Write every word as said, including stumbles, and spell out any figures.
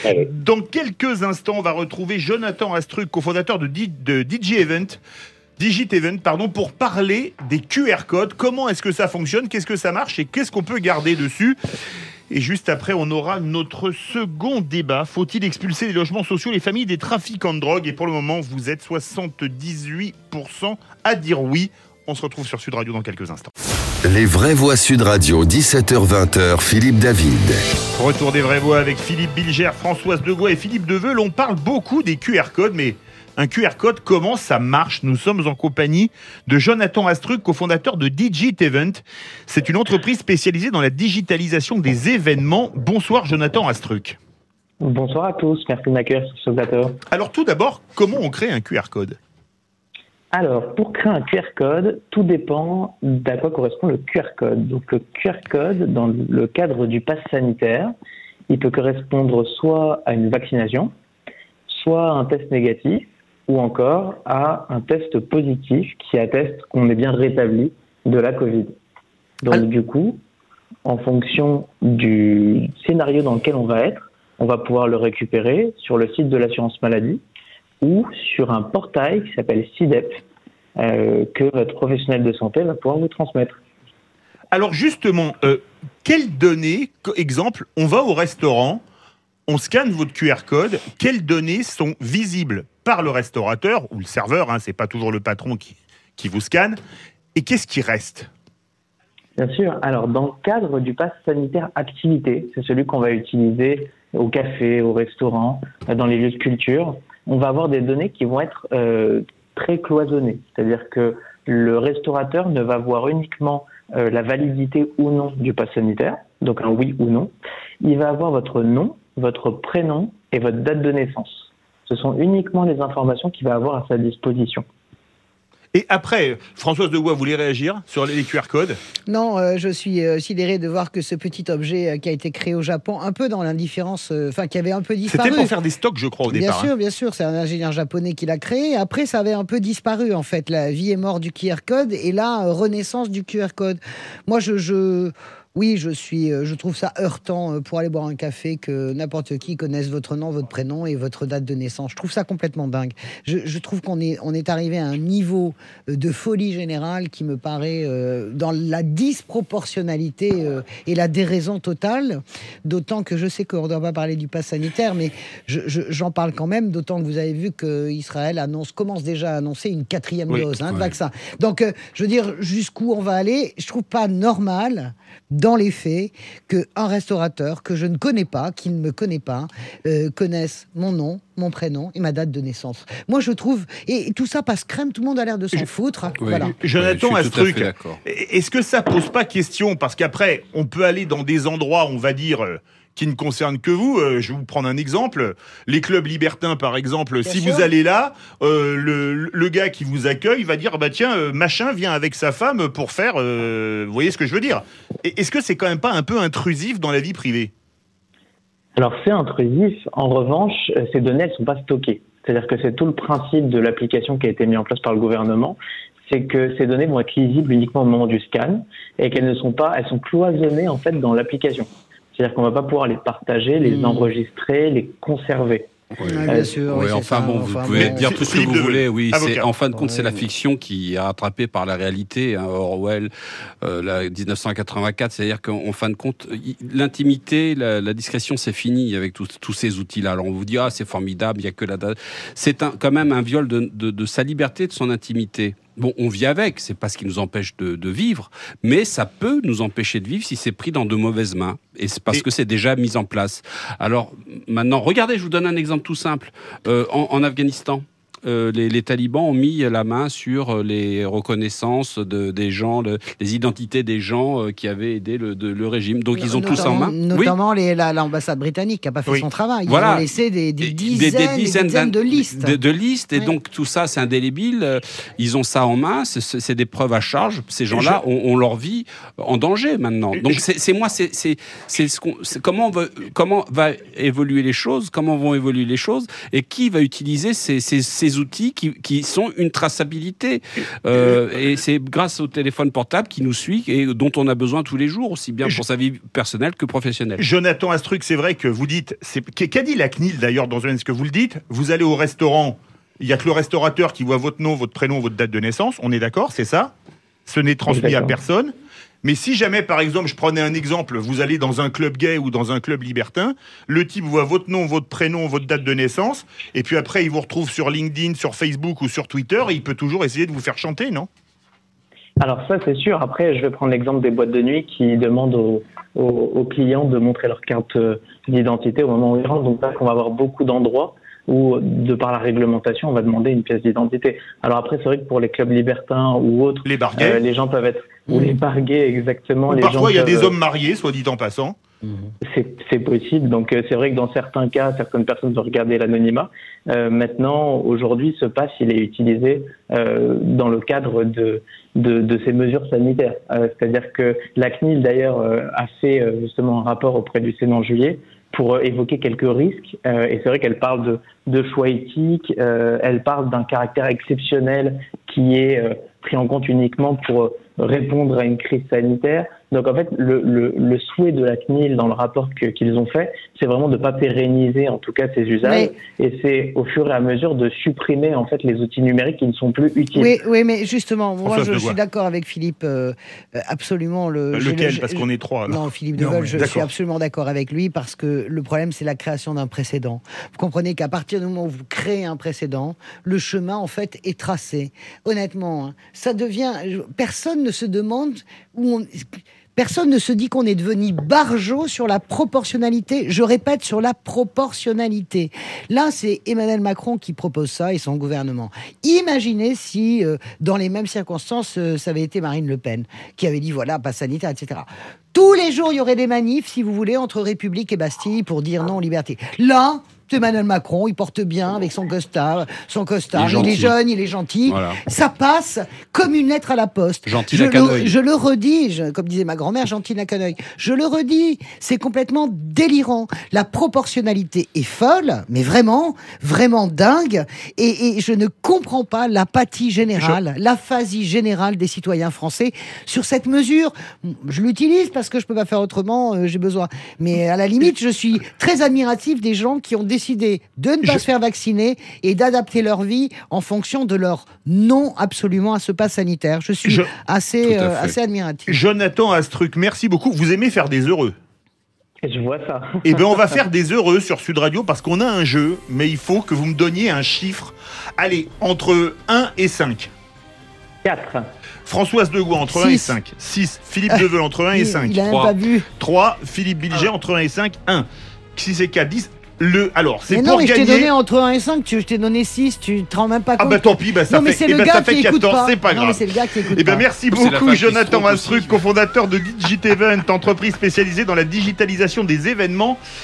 Allez. Dans quelques instants, on va retrouver Jonathan Astruc, cofondateur de, D- de DigiEvent, DigiEvent, pardon, pour parler des Q R codes. Comment est-ce que ça fonctionne? Qu'est-ce que ça marche? Et qu'est-ce qu'on peut garder dessus? Et juste après, on aura notre second débat. Faut-il expulser les logements sociaux, les familles des trafiquants de drogue? Et pour le moment, vous êtes soixante-dix-huit pour cent à dire oui. On se retrouve sur Sud Radio dans quelques instants. Les vraies voix Sud Radio, dix-sept heures vingt, Philippe David. Retour des vraies voix avec Philippe Bilger, Françoise Degois et Philippe Deveul. On parle beaucoup des Q R codes, mais un Q R code, comment ça marche? Nous sommes en compagnie de Jonathan Astruc, cofondateur de DigiEvent. C'est une entreprise spécialisée dans la digitalisation des événements. Bonsoir Jonathan Astruc. Bonsoir à tous, merci de m'accueillir sur ce plateau. Alors tout d'abord, comment on crée un Q R code? Alors, pour créer un Q R code, tout dépend d'à quoi correspond le Q R code. Donc le Q R code, dans le cadre du pass sanitaire, il peut correspondre soit à une vaccination, soit à un test négatif, ou encore à un test positif qui atteste qu'on est bien rétabli de la Covid. Donc ah. du coup, en fonction du scénario dans lequel on va être, on va pouvoir le récupérer sur le site de l'assurance maladie ou sur un portail qui s'appelle C I D E P, euh, que votre professionnel de santé va pouvoir vous transmettre. Alors justement, euh, quelles données, exemple, on va au restaurant, on scanne votre Q R code, quelles données sont visibles par le restaurateur ou le serveur, hein, c'est pas toujours le patron qui, qui vous scanne, et qu'est-ce qui reste? Bien sûr. Alors, dans le cadre du pass sanitaire activité, c'est celui qu'on va utiliser au café, au restaurant, dans les lieux de culture, on va avoir des données qui vont être euh, très cloisonnées. C'est-à-dire que le restaurateur ne va voir uniquement euh, la validité ou non du pass sanitaire, donc un oui ou non. Il va avoir votre nom, votre prénom et votre date de naissance. Ce sont uniquement les informations qu'il va avoir à sa disposition. Et après, Françoise Degois, vous voulez réagir sur les Q R codes? Non, euh, je suis euh, sidéré de voir que ce petit objet euh, qui a été créé au Japon, un peu dans l'indifférence, enfin euh, qui avait un peu disparu. C'était pour faire des stocks, je crois, au bien départ. Bien sûr, hein. bien sûr, c'est un ingénieur japonais qui l'a créé. Après, ça avait un peu disparu, en fait. La vie est morte du Q R code et là, euh, renaissance du Q R code. Moi, je... je... Oui, je suis, je trouve ça heurtant pour aller boire un café que n'importe qui connaisse votre nom, votre prénom et votre date de naissance. Je trouve ça complètement dingue. Je, je trouve qu'on est, on est arrivé à un niveau de folie générale qui me paraît euh, dans la disproportionnalité euh, et la déraison totale. D'autant que je sais qu'on ne doit pas parler du pass sanitaire, mais je, je, j'en parle quand même. D'autant que vous avez vu qu'Israël annonce, commence déjà à annoncer une quatrième oui, dose hein, oui. de vaccin. Donc, euh, je veux dire, jusqu'où on va aller? Je trouve pas normal. Dans les faits, qu'un restaurateur que je ne connais pas, qui ne me connaît pas, euh, connaisse mon nom, mon prénom et ma date de naissance. Moi, je trouve... Et tout ça passe crème, tout le monde a l'air de s'en je... foutre. Oui. Voilà. Jonathan oui, Astruc, est-ce que ça pose pas question? Parce qu'après, on peut aller dans des endroits, on va dire... Euh, qui ne concerne que vous. Euh, je vais vous prendre un exemple. Les clubs libertins, par exemple, Bien si sûr. vous allez là, euh, le, le gars qui vous accueille va dire bah tiens, euh, machin vient avec sa femme pour faire... Euh, vous voyez ce que je veux dire? Et, est-ce que c'est quand même pas un peu intrusif dans la vie privée? Alors, c'est intrusif. En revanche, ces données, elles ne sont pas stockées. C'est-à-dire que c'est tout le principe de l'application qui a été mis en place par le gouvernement, c'est que ces données vont être lisibles uniquement au moment du scan et qu'elles ne sont pas... Elles sont cloisonnées, en fait, dans l'application. C'est-à-dire qu'on ne va pas pouvoir les partager, les mmh. enregistrer, les conserver. Oui, euh, bien sûr. Oui, oui, enfin ça, bon, enfin, vous pouvez bon. dire tout ce que vous voulez. Oui, c'est, en fin de compte, ouais, c'est la oui. fiction qui a rattrapé par la réalité. Hein, Orwell, euh, la dix-neuf cent quatre-vingt-quatre, c'est-à-dire qu'en fin de compte, l'intimité, la, la discrétion, c'est fini avec tous, tous ces outils-là. Alors on vous dit ah c'est formidable, il y a que la date. C'est un, quand même un viol de, de, de sa liberté, de son intimité. Bon, on vit avec, c'est pas ce qui nous empêche de, de vivre, mais ça peut nous empêcher de vivre si c'est pris dans de mauvaises mains. Et c'est parce et... que c'est déjà mis en place. Alors, maintenant, regardez, je vous donne un exemple tout simple. Euh, en, en Afghanistan, euh, les, les talibans ont mis la main sur les reconnaissances de, des gens, le, les identités des gens euh, qui avaient aidé le, de, le régime. Donc, ils ont notamment, tous en main. Notamment oui. les, la, l'ambassade britannique qui n'a pas fait oui. son travail. Ils voilà. ont laissé des, des, dizaines, des, des, dizaines, des dizaines de listes. De, de listes. Et oui. donc, tout ça, c'est indélébile. Ils ont ça en main. C'est, c'est des preuves à charge. Ces gens-là je... ont, ont leur vie en danger maintenant. Donc, je... c'est, c'est moi, c'est, c'est, c'est, ce qu'on, c'est comment, on va, comment va évoluer les choses, comment vont évoluer les choses et qui va utiliser ces, ces, ces des outils qui, qui sont une traçabilité. Euh, et c'est grâce au téléphone portable qui nous suit et dont on a besoin tous les jours, aussi bien pour sa vie personnelle que professionnelle. Jonathan Astruc, c'est vrai que vous dites... C'est... Qu'a dit la C N I L d'ailleurs dans ce que vous le dites? Vous allez au restaurant, il n'y a que le restaurateur qui voit votre nom, votre prénom, votre date de naissance, on est d'accord, c'est ça? Ce n'est transmis à personne. Mais si jamais, par exemple, je prenais un exemple, vous allez dans un club gay ou dans un club libertin, le type voit votre nom, votre prénom, votre date de naissance, et puis après, il vous retrouve sur LinkedIn, sur Facebook ou sur Twitter, et il peut toujours essayer de vous faire chanter, non? Alors ça, c'est sûr. Après, je vais prendre l'exemple des boîtes de nuit qui demandent aux, aux, aux clients de montrer leur carte d'identité au moment où ils rentrent. Donc là, on va avoir beaucoup d'endroits où, de par la réglementation, on va demander une pièce d'identité. Alors après, c'est vrai que pour les clubs libertins ou autres, les bars gays, euh, les gens peuvent être... Ou les bars gays, exactement. Ou les parfois, gens il y a peuvent... des hommes mariés, soit dit en passant. C'est, c'est possible. Donc, euh, c'est vrai que dans certains cas, certaines personnes vont regarder l'anonymat. Euh, maintenant, aujourd'hui, ce pass, il est utilisé euh, dans le cadre de, de, de ces mesures sanitaires. Euh, c'est-à-dire que la C N I L, d'ailleurs, euh, a fait euh, justement un rapport auprès du Sénat en juillet pour euh, évoquer quelques risques. Euh, et c'est vrai qu'elle parle de, de choix éthiques, euh, elle parle d'un caractère exceptionnel qui est euh, pris en compte uniquement pour euh, répondre à une crise sanitaire. Donc en fait, le, le, le souhait de la C N I L dans le rapport que, qu'ils ont fait, c'est vraiment de ne pas pérenniser en tout cas ces usages, mais... et c'est au fur et à mesure de supprimer en fait les outils numériques qui ne sont plus utiles. Oui, oui, mais justement, moi je, je suis Degois. d'accord avec Philippe, euh, absolument. Le, Lequel je, Parce je, qu'on est trois. Alors. Non, Philippe Deveul, je d'accord. suis absolument d'accord avec lui parce que le problème c'est la création d'un précédent. Vous comprenez qu'à partir du moment où vous créez un précédent, le chemin en fait est tracé. Honnêtement, hein, ça devient. Personne ne se demande où on. Personne ne se dit qu'on est devenu barjot sur la proportionnalité. Je répète, sur la proportionnalité. Là, c'est Emmanuel Macron qui propose ça et son gouvernement. Imaginez si, euh, dans les mêmes circonstances, euh, ça avait été Marine Le Pen qui avait dit, voilà, passe sanitaire, et cetera. Tous les jours, il y aurait des manifs, si vous voulez, entre République et Bastille pour dire non, liberté. Là, c'est Emmanuel Macron, il porte bien avec son costard, son costard, il est, il est jeune, il est gentil. Voilà. Ça passe comme une lettre à la poste. Gentil je, la le, je le redis, je, comme disait ma grand-mère, gentil la caneuil. Je le redis, c'est complètement délirant. La proportionnalité est folle, mais vraiment, vraiment dingue. Et, et je ne comprends pas l'apathie générale, je... l'aphasie générale des citoyens français sur cette mesure. Je l'utilise parce que je peux pas faire autrement, euh, j'ai besoin. Mais à la limite, je suis très admiratif des gens qui ont décidé de ne pas je... se faire vacciner et d'adapter leur vie en fonction de leur non absolument à ce pass sanitaire. Je suis je... assez, euh, assez admiratif. Jonathan Astruc, merci beaucoup. Vous aimez faire des heureux? Je vois ça. Eh bien, on va faire des heureux sur Sud Radio parce qu'on a un jeu, mais il faut que vous me donniez un chiffre. Allez, entre un et cinq. quatre. Françoise Degois entre six. un et cinq. six. Philippe Deveul entre un et cinq. Il a même pas vu. trois. Philippe Bilger entre un et cinq. un. Si c'est quatre, dix. Le, alors, c'est mais pour non, mais gagner... je t'ai donné entre un et cinq, tu, je t'ai donné six, tu te rends même pas compte. Ah bah tant pis, bah ça non, mais fait, c'est eh le bah, gars ça qui fait écoute quatorze, pas. c'est pas non, grave. mais c'est le gars qui écoute eh ben pas. merci c'est beaucoup Jonathan Astruc, cofondateur de Digit Event, entreprise spécialisée dans la digitalisation des événements.